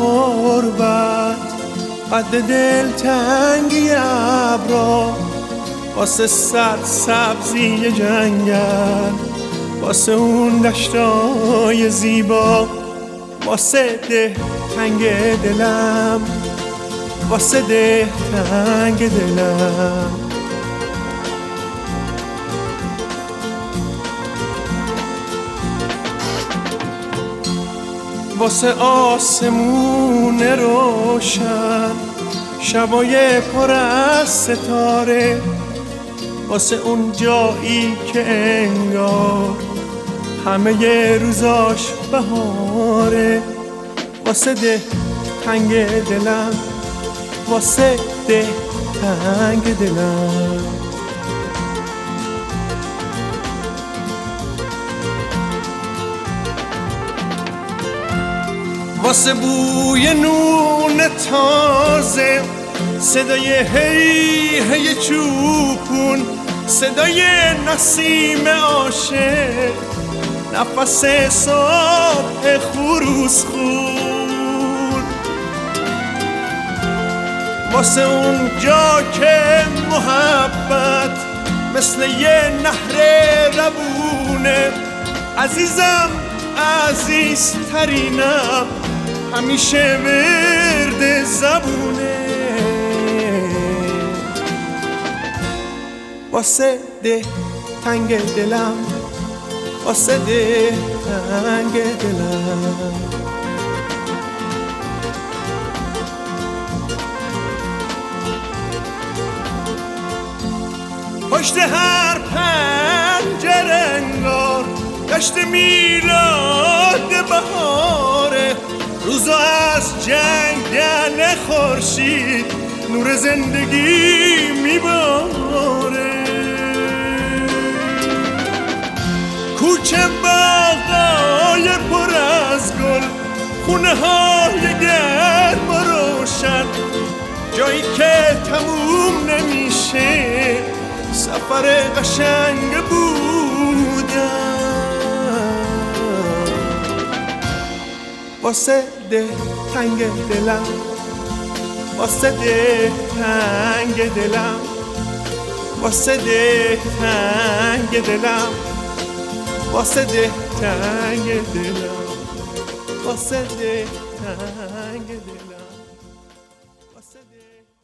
غربت، قد دل تنگی ابرا، واسه سبزی جنگل، واسه اون دشتای زیبا، واسه ده تنگ دلم، واسه ده تنگ دلم. واسه آسمون روشن، شبای پر از ستاره، واسه اون جایی که انگار همه ی روزاش بهاره، واسه ده تنگ دلم، واسه ده تنگ دلم. واسه بوی نون تازه، صدای هی هی چوپون، صدای نسیم عاشق، نفس صبح خروس خون. واسه اون جا که محبت مثل یه نهر روونه، عزیزم عزیزترینم، همیشه ورد زبونه. واسه ده تنگ دلم، واسه ده تنگ دلم. پشت هر پنجره انگار دشت میلاد بهاره، روزا از جنگل خورشید نور زندگی میباره. کوچه باغای پر از گل، خونه های گرم و روشن، جایی که تموم نمیشه سفر قشنگ بودن. واسه ده تنگ دلم، واسه ده تنگ دلم، واسه ده تنگ دلم، واسه ده تنگ دلم، واسه ده تنگ دلم، واسه ده